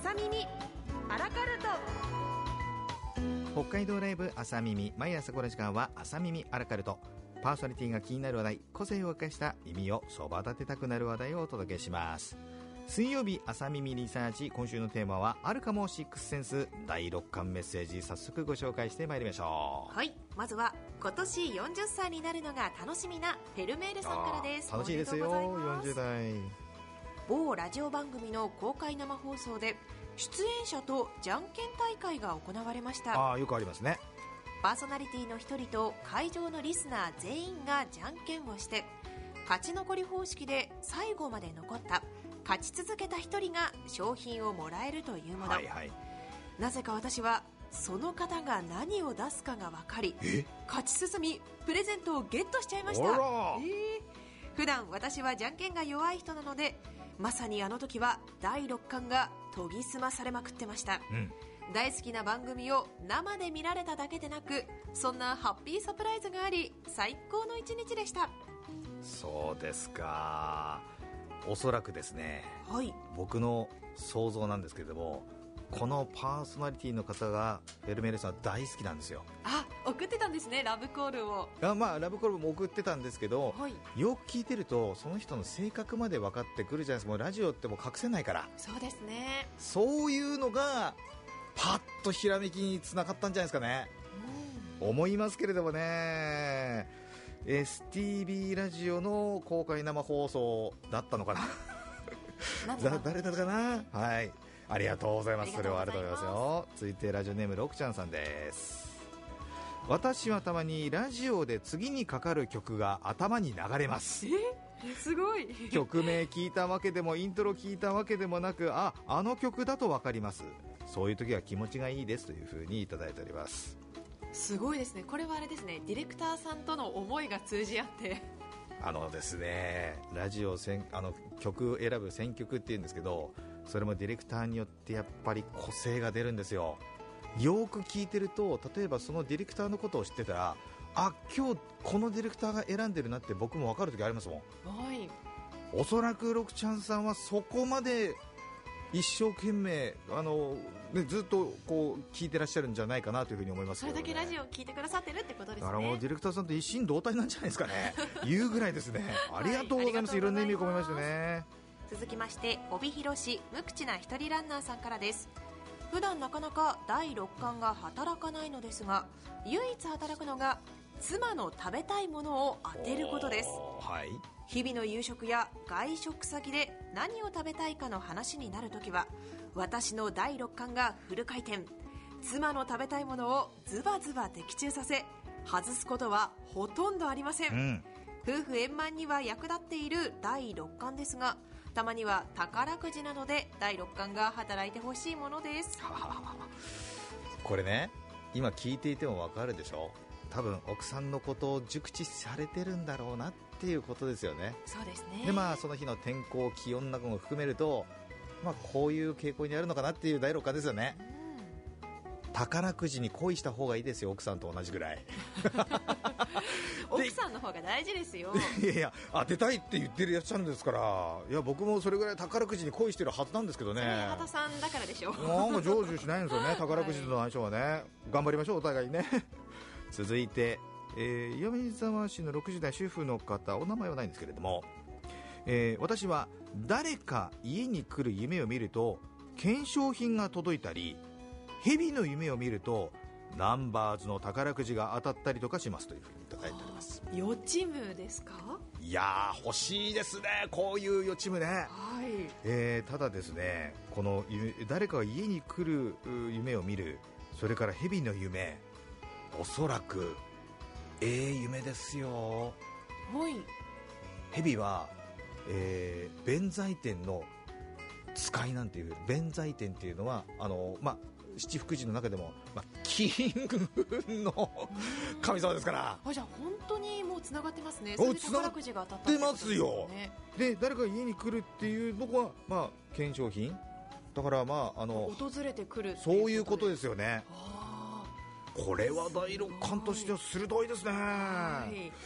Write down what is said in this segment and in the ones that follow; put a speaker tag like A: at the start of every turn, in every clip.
A: 朝耳アラカルト。
B: 北海道ライブ朝耳、毎朝この時間は朝耳アラカルト。パーソナリティが気になる話題、個性を生かした耳をそば立てたくなる話題をお届けします。水曜日朝耳リサーチ、今週のテーマはあるかもシックスセンス。第6巻メッセージ、早速ご紹介してまいりましょう。
A: はい、まずは今年40歳になるのが楽しみなフェルメールさんからです。
B: 楽しいですよ、40代。
A: 某ラジオ番組の公開生放送で出演者とじゃんけん大会が行われました。
B: よくありますね。
A: パーソナリティの一人と会場のリスナー全員がじゃんけんをして、勝ち残り方式で最後まで残った勝ち続けた一人が商品をもらえるというもの、なぜか私はその方が何を出すかが分かり、勝ち進みプレゼントをゲットしちゃいました。普段私はじゃんけんが弱い人なので、まさにあの時は第6巻が研ぎ澄まされまくってました、大好きな番組を生で見られただけでなく、そんなハッピーサプライズがあり、最高の一日でした。
B: そうですか。おそらくですね、僕の想像なんですけれども、このパーソナリティの方がフェルメールさん大好きなんですよ。
A: 送ってたんですね、ラブコールを。
B: ラブコールも送ってたんですけど、よく聞いてるとその人の性格まで分かってくるじゃないですか。もうラジオってもう隠せないから。
A: そうですね。
B: そういうのがパッとひらめきにつながったんじゃないですかね、思いますけれどもね。STB ラジオの公開生放送だったのかな誰だったかな。ありがとうございます。それはありがとうございますよ。続いてラジオネームロクちゃんさんです。私はたまにラジオで次にかかる曲が頭に流れます。
A: すごい。
B: 曲名聞いたわけでもイントロ聞いたわけでもなく、あの曲だと分かります。そういう時は気持ちがいいですという風にいただいております。
A: すごいですね。これはあれですね、ディレクターさんとの思いが通じ合って
B: ですね、ラジオ曲選ぶ選曲っていうんですけど、それもディレクターによってやっぱり個性が出るんですよ。よく聞いてると、例えばそのディレクターのことを知ってたら、今日このディレクターが選んでるなって僕も分かる時ありますもん。おそらくロクちゃんさんはそこまで一生懸命ずっとこう聞いてらっしゃるんじゃないかなというふうに思いますけどね。
A: それだけラジオを聞いてくださってるってことですね。
B: だからもうディレクターさんと一心同体なんじゃないですかね言うぐらいですね。ありがとうございます、いろんな意味を込めましてね。
A: 続きまして、帯広市無口な一人ランナーさんからです。普段なかなか第6巻が働かないのですが、唯一働くのが妻の食べたいものを当てることです。日々の夕食や外食先で何を食べたいかの話になるときは、私の第6巻がフル回転。妻の食べたいものをズバズバ的中させ、外すことはほとんどありません、夫婦円満には役立っている第6巻ですが、たまには宝くじなどで第6巻が働いてほしいものです。
B: これね、今聞いていてもわかるでしょ。多分奥さんのことを熟知されてるんだろうなっていうことですよね。
A: そうですね。
B: でその日の天候、気温なども含めると、こういう傾向にあるのかなっていう第6巻ですよね、宝くじに恋した方がいいですよ、奥さんと同じぐらい
A: 奥さんの方が大事ですよ
B: いや当てたいって言ってるやつなんですから。いや僕もそれぐらい宝くじに恋してるはずなんですけどね。
A: それ畑さんだからでしょ
B: なんか成就しないんですよね宝くじとの相性はね。頑張りましょうお互いにね続いて、岩見沢市の60代主婦の方、お名前はないんですけれども、私は誰か家に来る夢を見ると懸賞品が届いたり、蛇の夢を見るとナンバーズの宝くじが当たったりとかしますというふうにいただいております。
A: 予知夢ですか。
B: いや欲しいですね、こういう予知夢ね、ただですね、この誰かが家に来る夢を見る、それから蛇の夢、おそらく夢ですよ。蛇は、弁財天の使いなんていう、弁財天っていうのは七福神の中でも、金運の神様ですから。
A: じゃあ本当にもうつながってますね。それで宝くじが当たったってことですね。
B: つながってますよ。で誰かが家に来るっていうのは懸賞品だから
A: 訪れてくるっていうことです。
B: そういうことですよね。これは第6巻としては鋭いですね。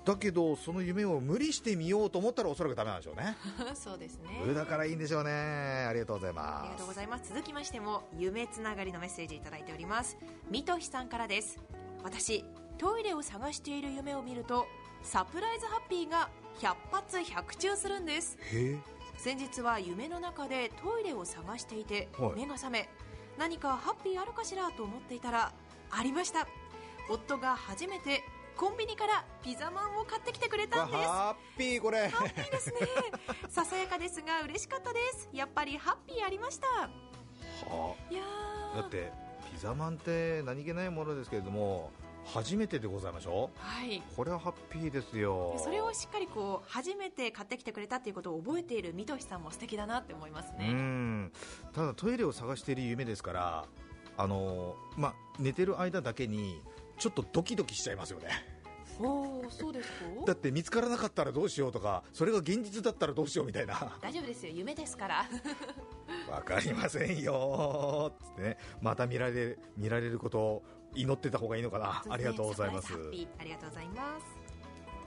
B: だけどその夢を無理してみようと思ったらおそらくダメなんでしょうね
A: そうですね。
B: だからいいんでしょうね。ありがとうございます。
A: ありがとうございます。続きましても夢つながりのメッセージいただいております。みとひさんからです。私、トイレを探している夢を見るとサプライズハッピーが100発100中するんです。先日は夢の中でトイレを探していて目が覚め、何かハッピーあるかしらと思っていたらありました。夫が初めてコンビニからピザマンを買ってきてくれたんです。
B: ハッピー、これ
A: ハッピーですねささやかですが嬉しかったです。やっぱりハッピーありました。いや
B: だってピザマンって何気ないものですけれども初めてでございましょう。
A: はい、
B: これはハッピーですよ。
A: それをしっかりこう初めて買ってきてくれたということを覚えているみとひさんも素敵だなって思いますね。
B: ただトイレを探している夢ですから、寝てる間だけにちょっとドキドキしちゃいますよね。
A: そうですか。
B: だって見つからなかったらどうしようとか、それが現実だったらどうしようみたいな。
A: 大丈夫ですよ、夢ですから
B: わかりませんよって、ね、また見られることを祈ってた方がいいのかな。ありがとうございます。
A: ありがとうございます。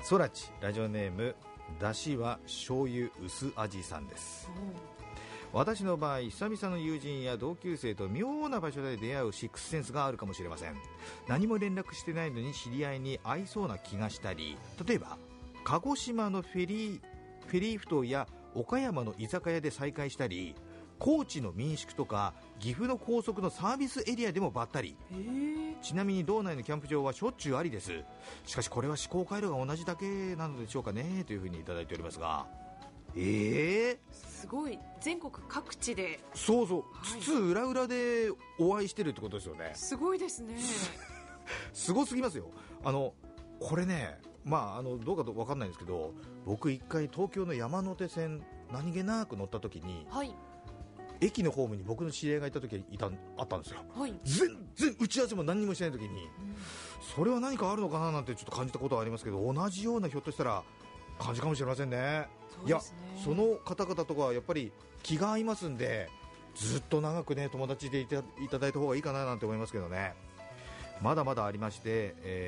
B: そらちラジオネームだしは醤油薄味さんです。私の場合、久々の友人や同級生と妙な場所で出会うシックスセンスがあるかもしれません。何も連絡してないのに知り合いに会いそうな気がしたり、例えば鹿児島のフェリー埠頭や岡山の居酒屋で再会したり、高知の民宿とか岐阜の高速のサービスエリアでもばったり。ちなみに道内のキャンプ場はしょっちゅうありです。しかしこれは思考回路が同じだけなのでしょうかね、というふうにいただいておりますが、
A: すごい全国各地で、
B: そうそう、津々浦々でお会いしてるってことですよね。
A: すごいですね
B: すごすぎますよ。これね、どうか分かんないんですけど、僕一回東京の山手線何気なく乗った時に、駅のホームに僕の知り合いがいた時あったんですよ。全然打ち合わせも何にもしない時に、それは何かあるのかななんてちょっと感じたことはありますけど、同じようなひょっとしたら感じかもしれませんね。いや、その方々とかはやっぱり気が合いますんで、ずっと長くね友達でいただいた方がいいかななんて思いますけどね。まだまだありまして、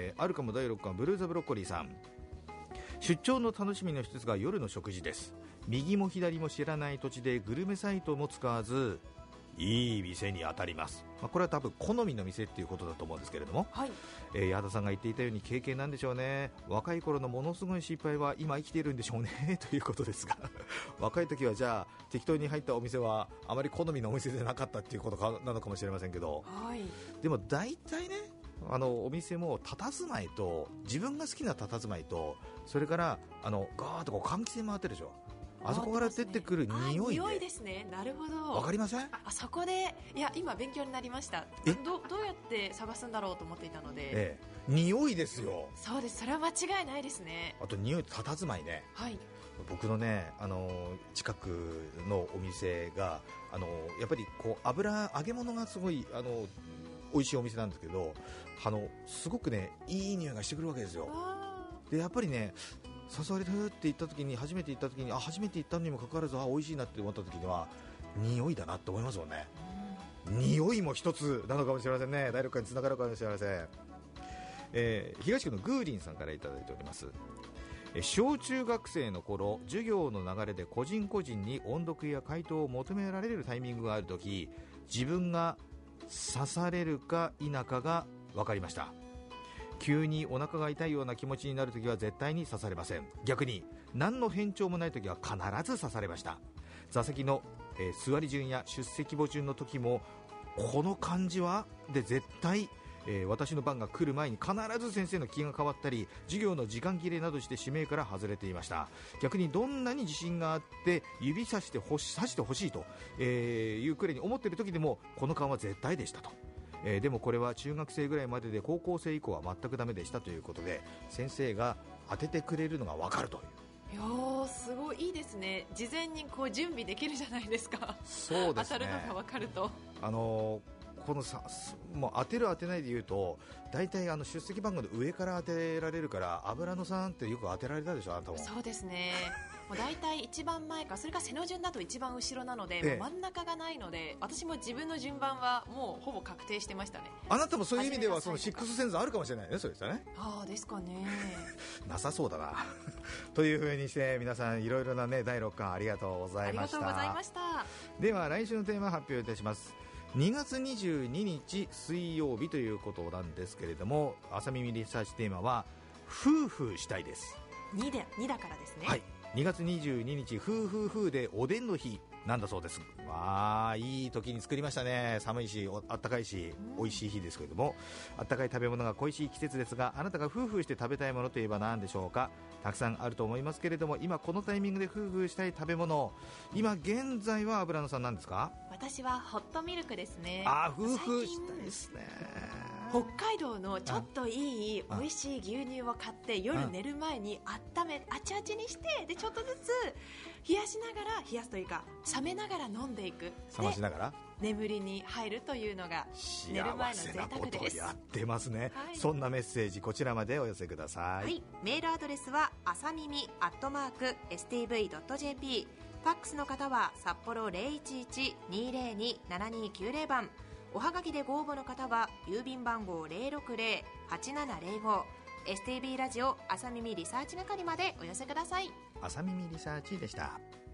B: あるかも第6巻ブルーザブロッコリーさん。出張の楽しみの一つが夜の食事です。右も左も知らない土地でグルメサイトも使わずいい店に当たります。これは多分好みの店っていうことだと思うんですけれども、矢田さんが言っていたように経験なんでしょうね。若い頃のものすごい失敗は今生きているんでしょうねということですが若い時はじゃあ適当に入ったお店はあまり好みのお店じゃなかったっていうことなのかもしれませんけど、でも大体ね、お店も佇まいと、自分が好きな佇まいと、それからガーッとこう換気扇回ってるでしょ。あそこから出てくる匂い
A: ですね。なるほど。
B: わかりません？
A: そこで、いや今勉強になりました。どうやって探すんだろうと思っていたので、
B: 匂いですよ。
A: そうです、それは間違いないですね。
B: あと匂いと佇まいね。僕のね、近くのお店がやっぱりこう揚げ物がすごい美味しいお店なんですけど、すごくねいい匂いがしてくるわけですよ。でやっぱりね、誘われるって言った時に、初めて行った時に、初めて行ったのにもかかわらず美味しいなって思った時には匂いだなって思いますよね。匂いも一つなのかもしれませんね。第6回につながるかもしれません。東区のグーリンさんからいただいております。小中学生の頃、授業の流れで個人個人に音読や回答を求められるタイミングがあるとき、自分が刺されるか否かが分かりました。急にお腹が痛いような気持ちになるときは絶対に刺されません。逆に何の変調もないときは必ず刺されました。座席の、座り順や出席簿順の時も、この感じはで絶対、私の番が来る前に必ず先生の気が変わったり、授業の時間切れなどして指名から外れていました。逆にどんなに自信があって指さしてほしいと、いうくらいに思っている時でもこの勘は絶対でしたと。でもこれは中学生ぐらいまでで、高校生以降は全くダメでしたということで、先生が当ててくれるのが分かるという。
A: いやー、すごいいいですね。事前にこう準備できるじゃないですか。
B: そうですね、
A: 当たるのが分かると。
B: このもう当てる当てないで言うと、大体出席番号の上から当てられるから、油野さんってよく当てられたでしょ、あなたも。
A: そうですねもう大体一番前か、それか背の順だと一番後ろなので、もう真ん中がないので、私も自分の順番はもうほぼ確定してましたね。
B: あなたもそういう意味ではそのシックスセンスあるかもしれないね、そうですよね。
A: ああですかね。
B: なさそうだなというふうにして皆さんいろいろなね第6巻ありがとうございました。
A: ありがとうございました。
B: では来週のテーマ発表いたします。2月22日水曜日ということなんですけれども、朝耳リサーチテーマは夫婦したいです。
A: 2だからですね。
B: はい、2月22日夫でおでんの日なんだそうです。わあ、いい時に作りましたね。寒いしあったかいし美味しい日ですけれども、あったかい食べ物が恋しい季節ですが、あなたが夫婦して食べたいものといえば何でしょうか。たくさんあると思いますけれども、今このタイミングで夫婦したい食べ物、今現在は油野さんなんですか。
A: 私はホットミルクですね。
B: あ、夫婦したいですね。
A: 北海道のちょっといい美味しい牛乳を買って夜寝る前に温めあちあちにして、でちょっとずつ冷やしながら、冷やすというか冷めながら飲んでいく、
B: 冷ましながら
A: 眠りに入るというのが寝る前の贅沢です。幸せなことを
B: やってますね、
A: はい、
B: そんなメッセージこちらまでお寄せください。
A: はい、メールアドレスはあさみみ@stv.jp、 ファックスの方は札幌 011-202-7290 番、おはがきでご応募の方は郵便番号 060-8705 STB ラジオ朝耳リサーチ係までお寄せください。
B: 朝耳リサーチでした。